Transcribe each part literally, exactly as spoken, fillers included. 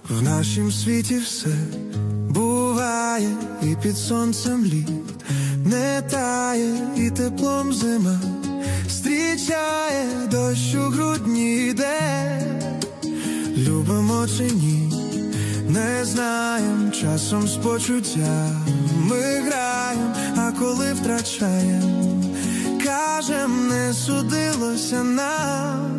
В нашім світі все буває, і під сонцем літ не тає, і теплом зима зустрічає, дощ у грудні йде. Любимо чи ні, не знаєм, часом з почуттями граєм, а коли втрачаєм, кажем, не судилося нам.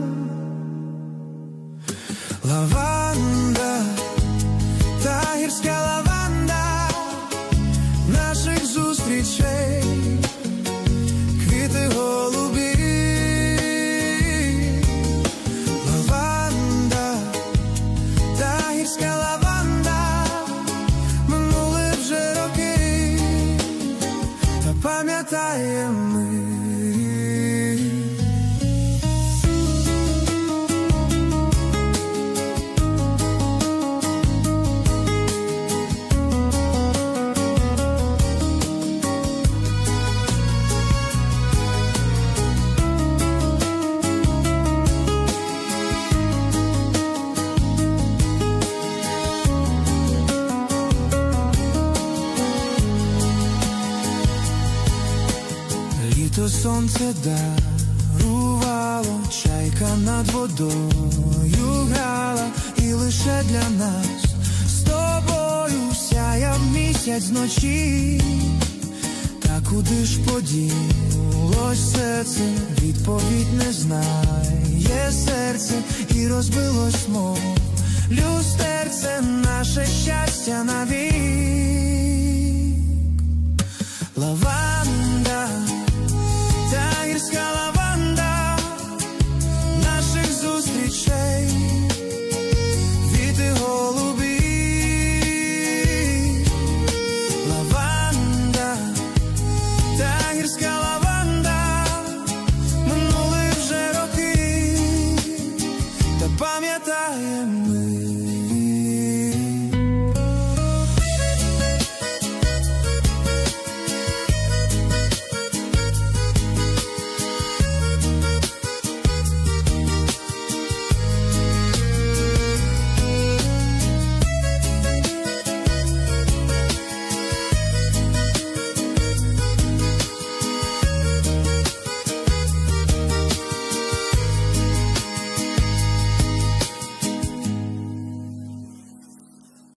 Лаванда, та гірська лаванда наших зустрічей, квіти голубі. Лаванда, та гірська лаванда, минули вже роки, та пам'ятаємо ми. Літо сонце дарувало, чайка над водою грала, і лише для нас з тобою сяяв місяць вночі. Та куди ж поділось серце, відповідь не знає серце, і розбилось мов люстерце наше щастя на